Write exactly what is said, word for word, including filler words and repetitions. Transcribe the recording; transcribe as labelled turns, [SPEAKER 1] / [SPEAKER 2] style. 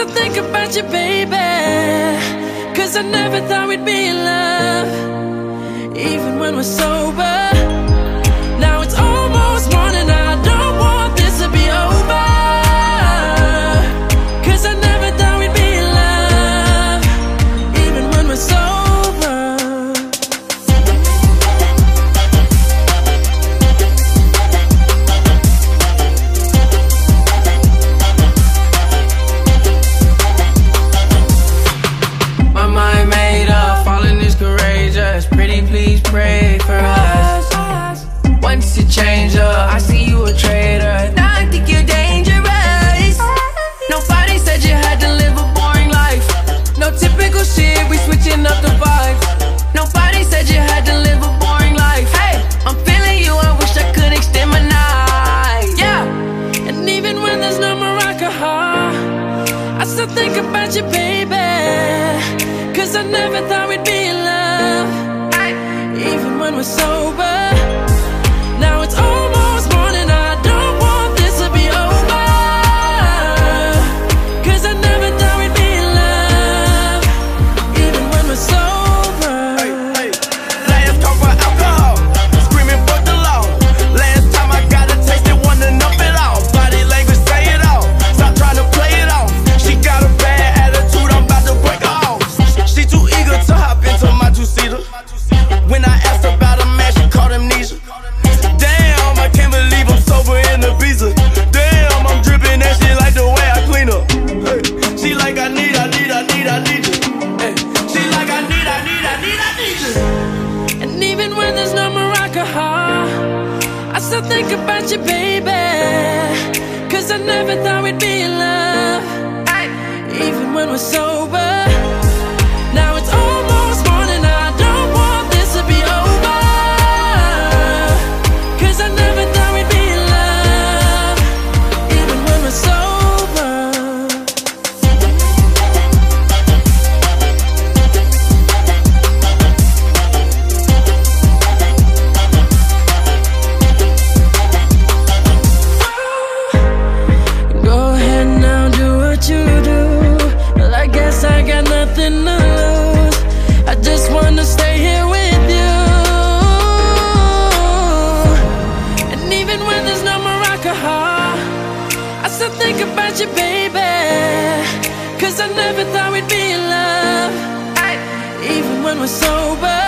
[SPEAKER 1] still think about you, baby, 'cause I never thought we'd be in love, even when we're sober. Now it's almost morning, I don't want this to be over, 'cause I never thought we'd be in love, even when we're sober.
[SPEAKER 2] Pretty please pray for us. Once you change up, I see you a traitor. Now I think you're dangerous. Nobody said you had to live a boring life. No typical shit, we switching up the vibes. Nobody said you had to live a boring life. Hey, I'm feeling you, I wish I could extend my night. Yeah.
[SPEAKER 1] And even when there's no more alcohol, I still think about you, baby, 'cause I never thought we'd be in love, even when we're sober. Now it's almost morning, I don't want this to be over, 'cause I never thought we'd be in love, even when we're sober.
[SPEAKER 3] Hey, hey. Last call for alcohol, screaming for the law. Last time I got a taste, it wasn't enough at all. Body language say it all, stop trying to play it off. She got a bad attitude, I'm about to break her off. She too eager to hop into my two-seater. When I asked about a man, she called amnesia. Damn, I can't believe I'm sober in the visa. Damn, I'm dripping that shit like the way I clean up. Hey, she like I need, I need, I need, I need you. Hey, she like I need, I need, I need, I need you.
[SPEAKER 1] And even when there's no more alcohol, I still think about you, baby, 'cause I never thought we'd be in love, even when we're sober. Now it's almost morning, I don't want this to be over, 'cause I never thought we'd be in love, even when we're sober. Go ahead now, do what you do. Well, I guess I got nothing to lose. I just wanna stay here with you. And even when there's no more alcohol, I still think about you, baby, 'cause I never thought we'd be in love, even when we're sober.